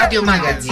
Radio Magazin.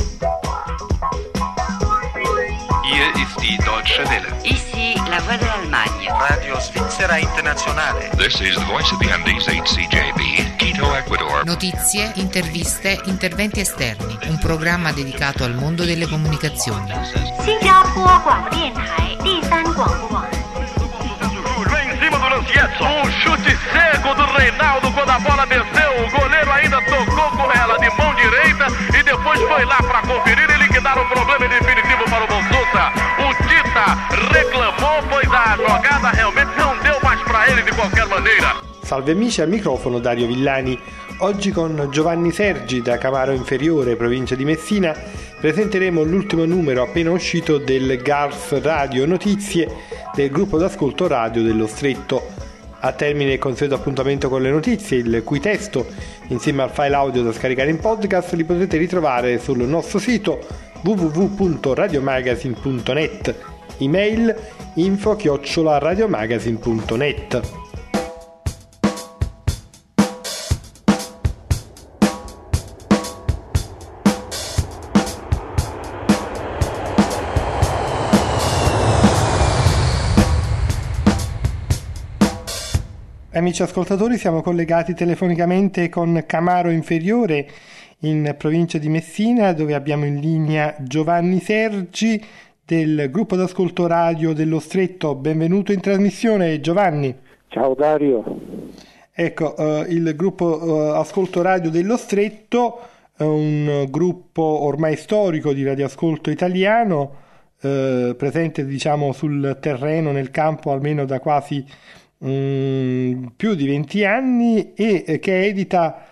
Hier ist die Deutsche Welle. Ici la voix de l'Allemagne. Radio Svizzera Internazionale. This is the voice of the Andes, HCJB, Quito, Ecuador. Notizie, interviste, interventi esterni. Un programma dedicato al mondo delle comunicazioni. 新加坡广播电台第三广播网。 Em cima do Lancietto, chute cego do Reinaldo quando a bola desceu, o goleiro ainda tocou com ela de mão direita e depois foi lá para conferir e liquidar o problema definitivo para o Bonsuta. O Tita reclamou, pois a jogada realmente não deu mais para ele de qualquer maneira. Salve amici, al microfono Dario Villani. Oggi con Giovanni Sergi da Camaro Inferiore, provincia di Messina, presenteremo l'ultimo numero appena uscito del GARS Radio Notizie del gruppo d'ascolto radio dello Stretto. A termine il consueto appuntamento con le notizie, il cui testo, insieme al file audio da scaricare in podcast, li potete ritrovare sul nostro sito www.radiomagazine.net, email info@radiomagazine.net. Amici ascoltatori, siamo collegati telefonicamente con Camaro Inferiore in provincia di Messina, dove abbiamo in linea Giovanni Sergi del gruppo d'ascolto radio dello Stretto. Benvenuto in trasmissione, Giovanni. Ciao Dario. Ecco, il gruppo ascolto radio dello Stretto è un gruppo ormai storico di radioascolto italiano, presente diciamo sul terreno, nel campo almeno da quasi più di 20 anni e che edita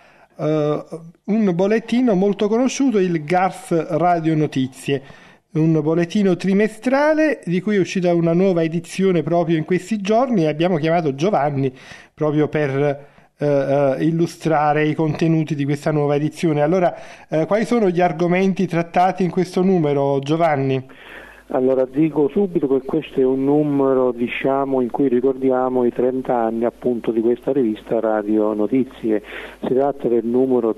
un bollettino molto conosciuto, il GARS Radio Notizie, un bollettino trimestrale di cui è uscita una nuova edizione proprio in questi giorni, e abbiamo chiamato Giovanni proprio per illustrare i contenuti di questa nuova edizione. Allora, quali sono gli argomenti trattati in questo numero, Giovanni? Allora dico subito che questo è un numero in cui ricordiamo i 30 anni appunto di questa rivista Radio Notizie. Si tratta del numero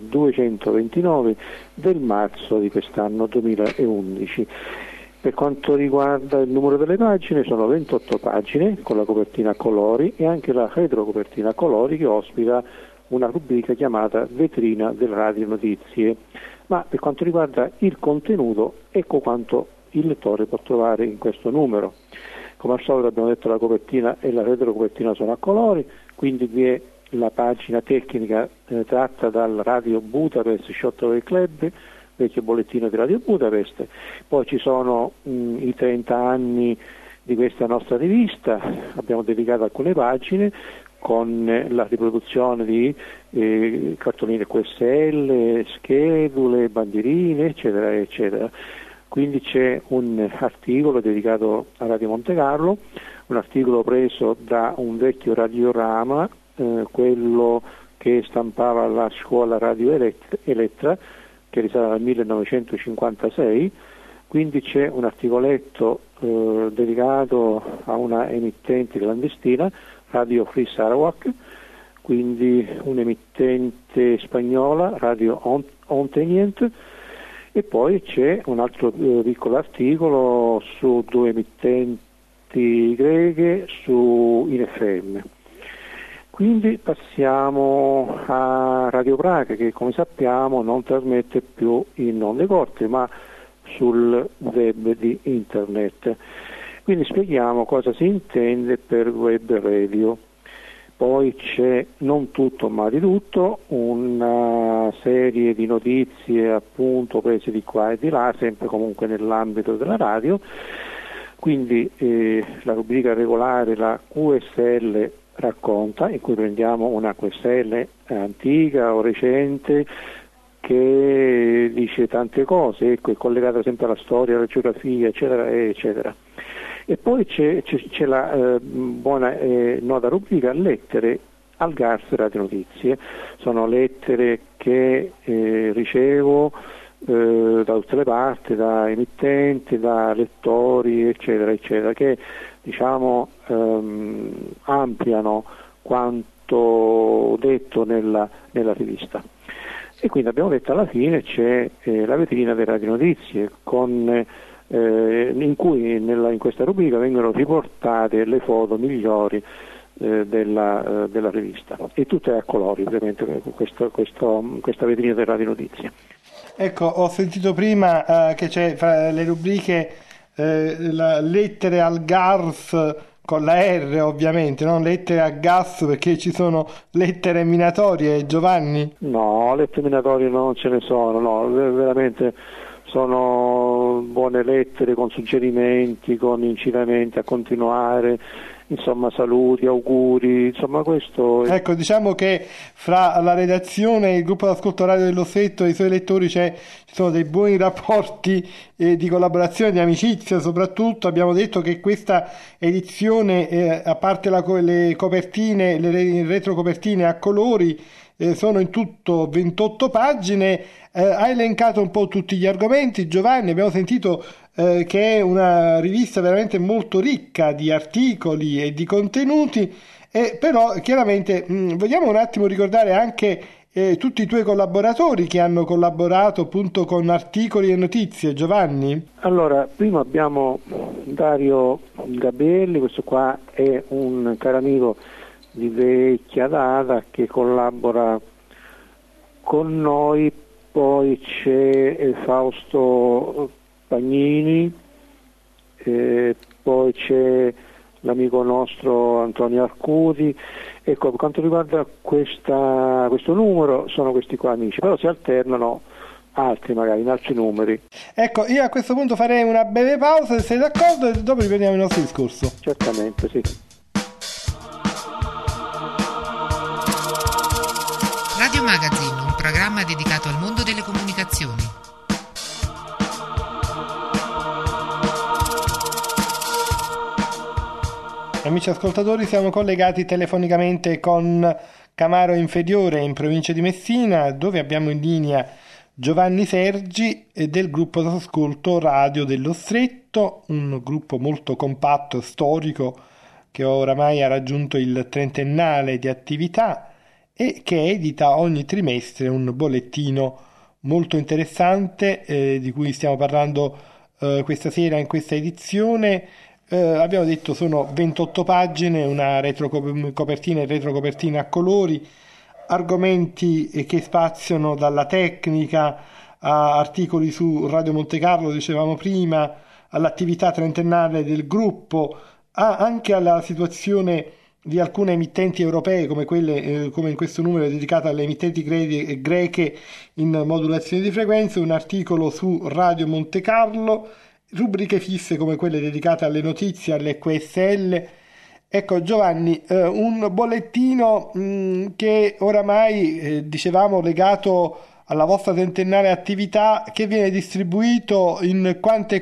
229 del marzo di quest'anno 2011. Per quanto riguarda il numero delle pagine, sono 28 pagine con la copertina a colori e anche la retrocopertina a colori che ospita una rubrica chiamata Vetrina delle Radio Notizie. Ma per quanto riguarda il contenuto, ecco quanto il lettore può trovare in questo numero. Come al solito abbiamo detto la copertina e la retrocopertina sono a colori, quindi vi è la pagina tecnica tratta dal Radio Budapest Shortwave Club, vecchio bollettino di Radio Budapest. Poi ci sono i 30 anni di questa nostra rivista, abbiamo dedicato alcune pagine con la riproduzione di cartoline QSL, schedule, bandierine, eccetera, eccetera. Quindi c'è un articolo dedicato a Radio Monte Carlo, un articolo preso da un vecchio radiorama, quello che stampava la scuola Radio Elettra, che risale al 1956, quindi c'è un articoletto dedicato a una emittente clandestina, Radio Free Sarawak, quindi un'emittente spagnola, Radio Ontenient. E poi c'è un altro piccolo articolo su due emittenti greghe in FM. Quindi passiamo a Radio Praga, che come sappiamo non trasmette più in onde corte ma sul web di internet. Quindi spieghiamo cosa si intende per web radio. Poi c'è non tutto ma di tutto, una serie di notizie appunto prese di qua e di là, sempre comunque nell'ambito della radio. Quindi la rubrica regolare, la QSL racconta, in cui prendiamo una QSL antica o recente che dice tante cose, ecco, è collegata sempre alla storia, alla geografia, eccetera, eccetera. E poi c'è la buona nota rubrica lettere al GARS Radio Notizie. Sono lettere che ricevo da tutte le parti, da emittenti, da lettori, eccetera, eccetera, che diciamo ampliano quanto detto nella rivista. e quindi abbiamo detto alla fine c'è la vetrina delle radionitizie in cui in questa rubrica vengono riportate le foto migliori della rivista, e tutte a colori ovviamente, questa vetrina delle radionitizie. Ecco, ho sentito prima che c'è fra le rubriche lettere al GARS con la R ovviamente, non lettere a gas, perché ci sono lettere minatorie, Giovanni? No, lettere minatorie non ce ne sono, no, veramente sono buone lettere con suggerimenti, con incitamenti a continuare, insomma saluti, auguri, insomma questo... Ecco, diciamo che fra la redazione e il gruppo d'ascolto radio dello Stretto e i suoi lettori ci sono dei buoni rapporti di collaborazione, di amicizia. Soprattutto abbiamo detto che questa edizione, a parte le copertine, le retrocopertine a colori, sono in tutto 28 pagine. Ha elencato un po' tutti gli argomenti, Giovanni. Abbiamo sentito che è una rivista veramente molto ricca di articoli e di contenuti, però chiaramente vogliamo un attimo ricordare anche tutti i tuoi collaboratori che hanno collaborato appunto con articoli e notizie, Giovanni? Allora, prima abbiamo Dario Gabrielli, questo qua è un caro amico di vecchia data che collabora con noi. Poi c'è Fausto Pagnini, poi c'è l'amico nostro Antonio Arcuti. Ecco, per quanto riguarda questo numero sono questi qua amici, però si alternano altri magari in altri numeri. Ecco, io a questo punto farei una breve pausa, se sei d'accordo, e dopo riprendiamo il nostro discorso. Certamente, sì. Radio Magazine, un programma dedicato al mondo delle comunicazioni. Amici ascoltatori, siamo collegati telefonicamente con Camaro Inferiore in provincia di Messina, dove abbiamo in linea Giovanni Sergi del gruppo d'ascolto Radio dello Stretto, un gruppo molto compatto e storico che oramai ha raggiunto il trentennale di attività e che edita ogni trimestre un bollettino molto interessante di cui stiamo parlando questa sera in questa edizione. Abbiamo detto sono 28 pagine, una copertina e retrocopertina a colori, argomenti che spaziano dalla tecnica a articoli su Radio Monte Carlo, dicevamo prima, all'attività trentennale del gruppo, anche alla situazione di alcune emittenti europee come quelle come in questo numero dedicato alle emittenti greche in modulazione di frequenze, un articolo su Radio Monte Carlo, rubriche fisse come quelle dedicate alle notizie, alle QSL. Ecco Giovanni, un bollettino che oramai dicevamo legato alla vostra trentennale attività, che viene distribuito in quante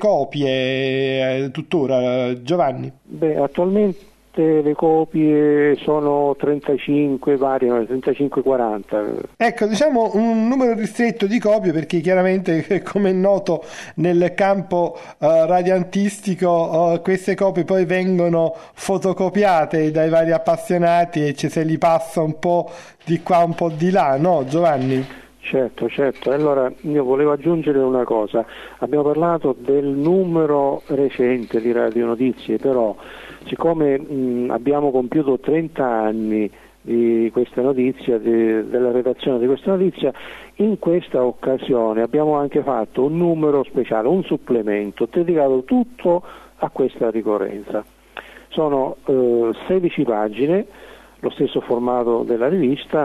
copie tuttora, Giovanni? Beh, attualmente le copie sono 35, variano 35-40. Ecco, diciamo un numero ristretto di copie perché chiaramente, come è noto nel campo radiantistico, queste copie poi vengono fotocopiate dai vari appassionati e ci se li passa un po' di qua, un po' di là, no Giovanni? Certo. Allora io volevo aggiungere una cosa. Abbiamo parlato del numero recente di Radio Notizie, però siccome abbiamo compiuto 30 anni di questa notizia, della redazione di questa notizia, in questa occasione abbiamo anche fatto un numero speciale, un supplemento dedicato tutto a questa ricorrenza. Sono 16 pagine, lo stesso formato della rivista,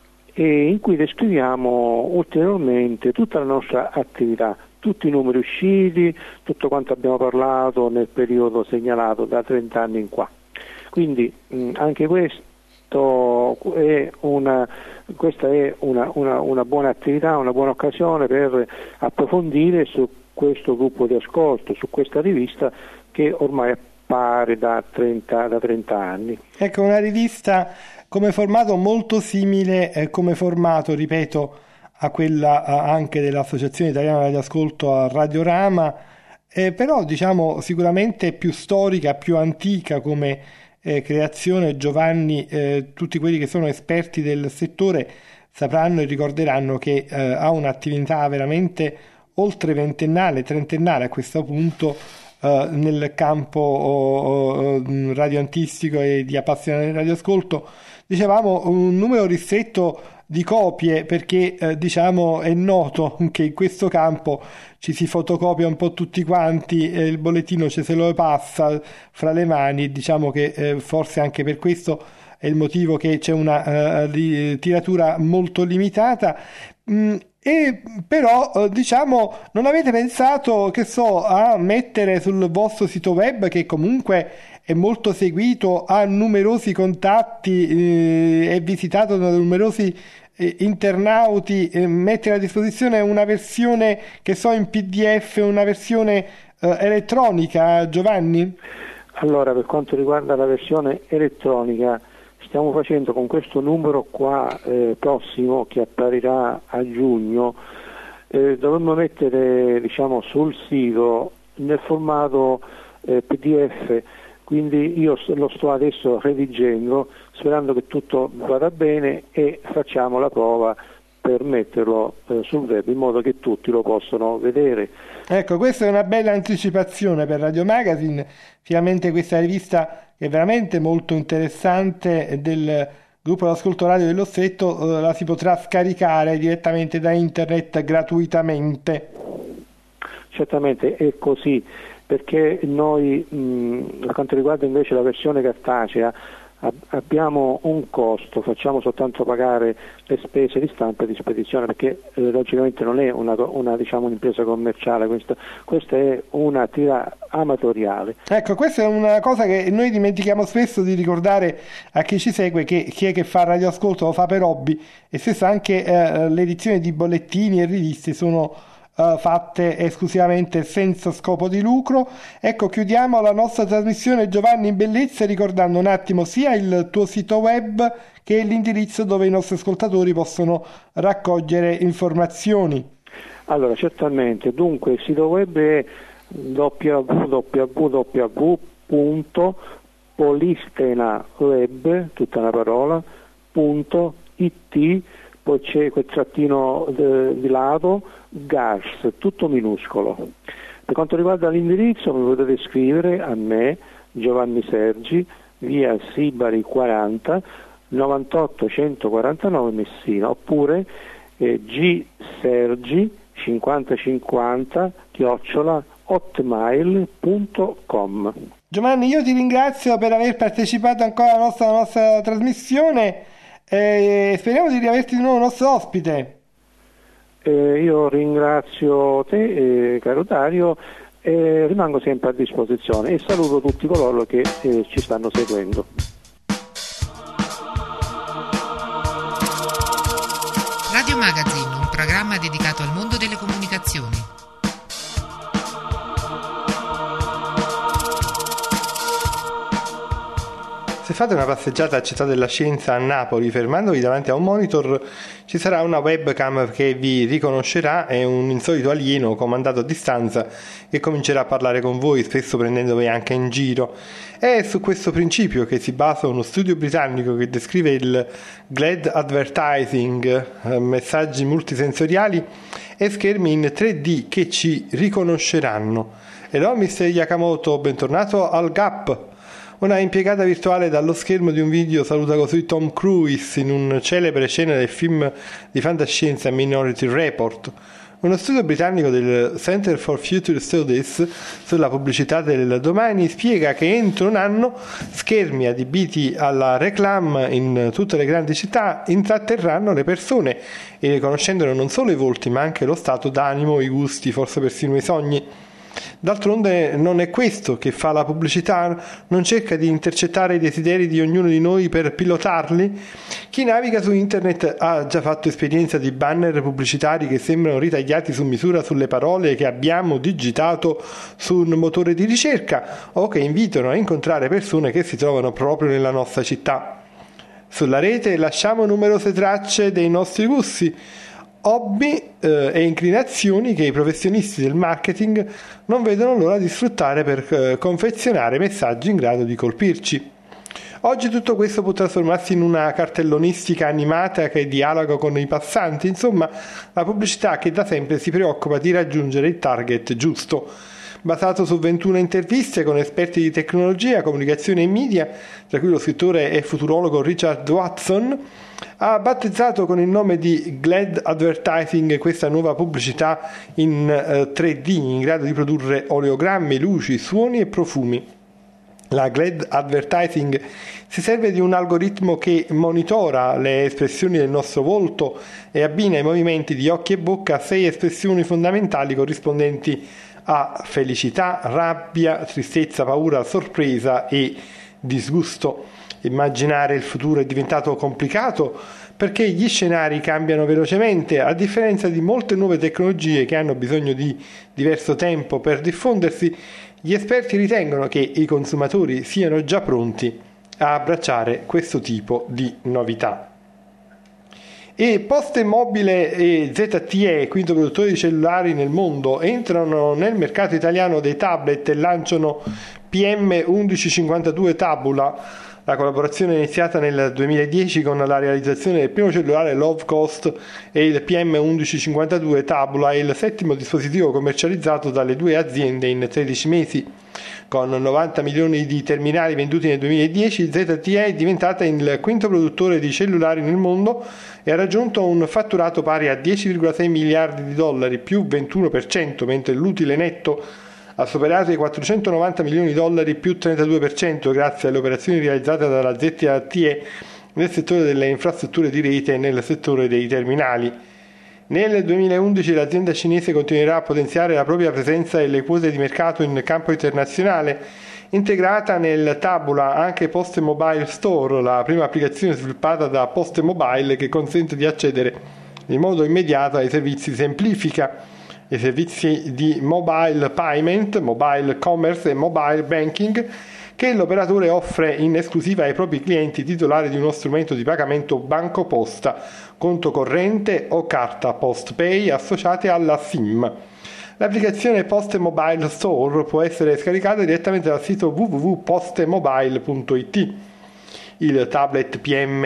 e in cui descriviamo ulteriormente tutta la nostra attività, tutti i numeri usciti, tutto quanto abbiamo parlato nel periodo segnalato da 30 anni in qua. Quindi anche questa è una buona attività, una buona occasione per approfondire su questo gruppo di ascolto, su questa rivista che ormai appare da 30 anni. Ecco, una rivista come formato molto simile come formato, ripeto, a quella anche dell'Associazione Italiana Radioascolto a Radiorama, però diciamo sicuramente più storica, più antica come creazione. Giovanni, tutti quelli che sono esperti del settore sapranno e ricorderanno che ha un'attività veramente oltre ventennale, trentennale a questo punto, nel campo radioantistico e di appassionati del radioascolto. Dicevamo un numero ristretto di copie perché diciamo è noto che in questo campo ci si fotocopia un po' tutti quanti, il bollettino se lo passa fra le mani, diciamo che forse anche per questo è il motivo che c'è una tiratura molto limitata. E però diciamo non avete pensato, che so, a mettere sul vostro sito web, che comunque è molto seguito, ha numerosi contatti, è visitato da numerosi internauti, mettere a disposizione una versione, che so, in PDF, una versione elettronica, Giovanni? Allora, per quanto riguarda la versione elettronica, stiamo facendo con questo numero qua prossimo, che apparirà a giugno, dovremmo mettere, diciamo, sul sito nel formato PDF, quindi io lo sto adesso redigendo, sperando che tutto vada bene, e facciamo la prova per metterlo sul web in modo che tutti lo possano vedere. Ecco, questa è una bella anticipazione per Radio Magazine, finalmente questa rivista è veramente molto interessante del gruppo d'ascolto radio dello Stretto, la si potrà scaricare direttamente da internet gratuitamente. Certamente è così, perché noi per quanto riguarda invece la versione cartacea abbiamo un costo, facciamo soltanto pagare le spese di stampa e di spedizione, perché logicamente non è una diciamo un'impresa commerciale, questa è un'attività amatoriale. Ecco, questa è una cosa che noi dimentichiamo spesso di ricordare a chi ci segue, che chi è che fa radioascolto lo fa per hobby, e spesso anche le edizioni di bollettini e riviste sono fatte esclusivamente senza scopo di lucro. Ecco, chiudiamo la nostra trasmissione, Giovanni, in bellezza, ricordando un attimo sia il tuo sito web che l'indirizzo dove i nostri ascoltatori possono raccogliere informazioni. Allora, certamente, dunque il sito web è www.polistenaweb, tutta una parola, .it, poi c'è quel trattino di lato, gas, tutto minuscolo. Per quanto riguarda l'indirizzo, mi potete scrivere a me, Giovanni Sergi, via Sibari 40, 98 149 Messina, oppure gsergi 5050 @hotmail.com. Giovanni, io ti ringrazio per aver partecipato ancora alla nostra trasmissione. Speriamo di riaverti di nuovo nostro ospite. Io ringrazio te, caro Dario, e rimango sempre a disposizione, e saluto tutti coloro che ci stanno seguendo. Radio Magazine, un programma dedicato al mondo delle comunicazioni. Se fate una passeggiata a Città della Scienza a Napoli, fermandovi davanti a un monitor, ci sarà una webcam che vi riconoscerà e un insolito alieno comandato a distanza che comincerà a parlare con voi, spesso prendendovi anche in giro. È su questo principio che si basa uno studio britannico che descrive il GLAD advertising, messaggi multisensoriali e schermi in 3D che ci riconosceranno. Hello Mr. Yakamoto, bentornato al GAP. Una impiegata virtuale dallo schermo di un video saluta così Tom Cruise in un celebre scena del film di fantascienza Minority Report. Uno studio britannico del Center for Future Studies sulla pubblicità del domani spiega che entro un anno schermi adibiti alla reclame in tutte le grandi città intratterranno le persone, e riconoscendone non solo i volti ma anche lo stato d'animo, i gusti, forse persino i sogni. D'altronde non è questo che fa la pubblicità? Non cerca di intercettare i desideri di ognuno di noi per pilotarli? Chi naviga su internet ha già fatto esperienza di banner pubblicitari che sembrano ritagliati su misura sulle parole che abbiamo digitato su un motore di ricerca, o che invitano a incontrare persone che si trovano proprio nella nostra città. Sulla rete lasciamo numerose tracce dei nostri gusti, hobby e inclinazioni che i professionisti del marketing non vedono l'ora di sfruttare per confezionare messaggi in grado di colpirci. Oggi tutto questo può trasformarsi in una cartellonistica animata che dialoga con i passanti, insomma la pubblicità che da sempre si preoccupa di raggiungere il target giusto. Basato su 21 interviste con esperti di tecnologia, comunicazione e media, tra cui lo scrittore e futurologo Richard Watson, ha battezzato con il nome di GLAD Advertising questa nuova pubblicità in 3D in grado di produrre oleogrammi, luci, suoni e profumi. La GLAD Advertising si serve di un algoritmo che monitora le espressioni del nostro volto e abbina i movimenti di occhi e bocca a 6 espressioni fondamentali corrispondenti a felicità, rabbia, tristezza, paura, sorpresa e disgusto. Immaginare il futuro è diventato complicato perché gli scenari cambiano velocemente, a differenza di molte nuove tecnologie che hanno bisogno di diverso tempo per diffondersi. Gli esperti ritengono che i consumatori siano già pronti a abbracciare questo tipo di novità. E Poste Mobile e ZTE, quinto produttore di cellulari nel mondo, entrano nel mercato italiano dei tablet e lanciano PM1152 Tabula. La collaborazione è iniziata nel 2010 con la realizzazione del primo cellulare low cost e il PM1152 Tabula è il 7° dispositivo commercializzato dalle due aziende in 13 mesi. Con 90 milioni di terminali venduti nel 2010, ZTE è diventata il quinto produttore di cellulari nel mondo e ha raggiunto un fatturato pari a 10,6 miliardi di dollari, più 21%, mentre l'utile netto ha superato i 490 milioni di dollari, più 32%, grazie alle operazioni realizzate dalla ZTE nel settore delle infrastrutture di rete e nel settore dei terminali. Nel 2011 l'azienda cinese continuerà a potenziare la propria presenza e le quote di mercato in campo internazionale. Integrata nel Tabula anche Poste Mobile Store, la prima applicazione sviluppata da Poste Mobile che consente di accedere in modo immediato ai servizi semplifica. I servizi di mobile payment, mobile commerce e mobile banking che l'operatore offre in esclusiva ai propri clienti titolari di uno strumento di pagamento banco posta, conto corrente o carta postpay associate alla SIM. L'applicazione Poste Mobile Store può essere scaricata direttamente dal sito www.postemobile.it. Il tablet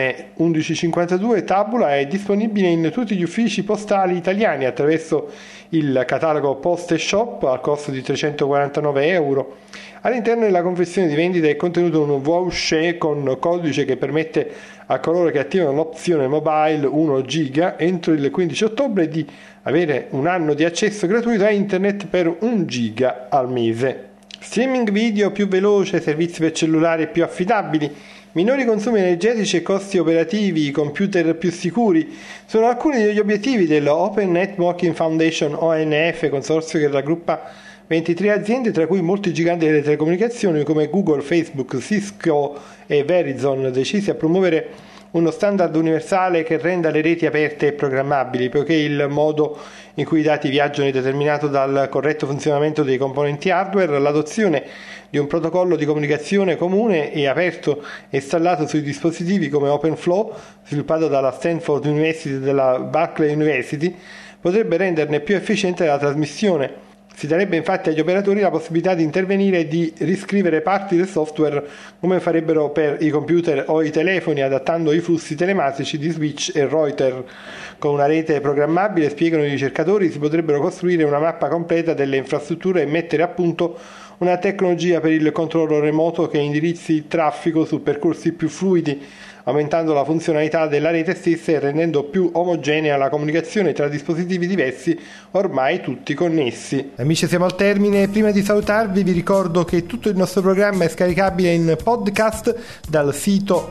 PM1152 Tabula è disponibile in tutti gli uffici postali italiani attraverso il catalogo Poste Shop al costo di €349. All'interno della confezione di vendita è contenuto un voucher con codice che permette a coloro che attivano l'opzione mobile 1 giga entro il 15 ottobre di avere un anno di accesso gratuito a internet per 1 giga al mese. Streaming video più veloce, servizi per cellulari più affidabili, minori consumi energetici e costi operativi, computer più sicuri sono alcuni degli obiettivi dell'Open Networking Foundation ONF, consorzio che raggruppa 23 aziende, tra cui molti giganti delle telecomunicazioni come Google, Facebook, Cisco e Verizon, decisi a promuovere uno standard universale che renda le reti aperte e programmabili, poiché il modo in cui i dati viaggiano è determinato dal corretto funzionamento dei componenti hardware. L'adozione di un protocollo di comunicazione comune e aperto e installato sui dispositivi come OpenFlow, sviluppato dalla Stanford University e dalla Berkeley University, potrebbe renderne più efficiente la trasmissione. Si darebbe infatti agli operatori la possibilità di intervenire e di riscrivere parti del software come farebbero per i computer o i telefoni, adattando i flussi telematici di switch e router. Con una rete programmabile, spiegano i ricercatori, si potrebbero costruire una mappa completa delle infrastrutture e mettere a punto una tecnologia per il controllo remoto che indirizzi il traffico su percorsi più fluidi, aumentando la funzionalità della rete stessa e rendendo più omogenea la comunicazione tra dispositivi diversi ormai tutti connessi. Amici, siamo al termine. Prima di salutarvi vi ricordo che tutto il nostro programma è scaricabile in podcast dal sito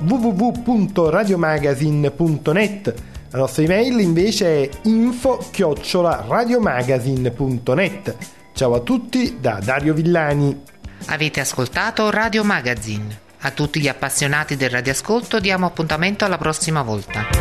www.radiomagazine.net. La nostra email invece è info@radiomagazine.net. Ciao a tutti da Dario Villani. Avete ascoltato Radio Magazine. A tutti gli appassionati del radioascolto diamo appuntamento alla prossima volta.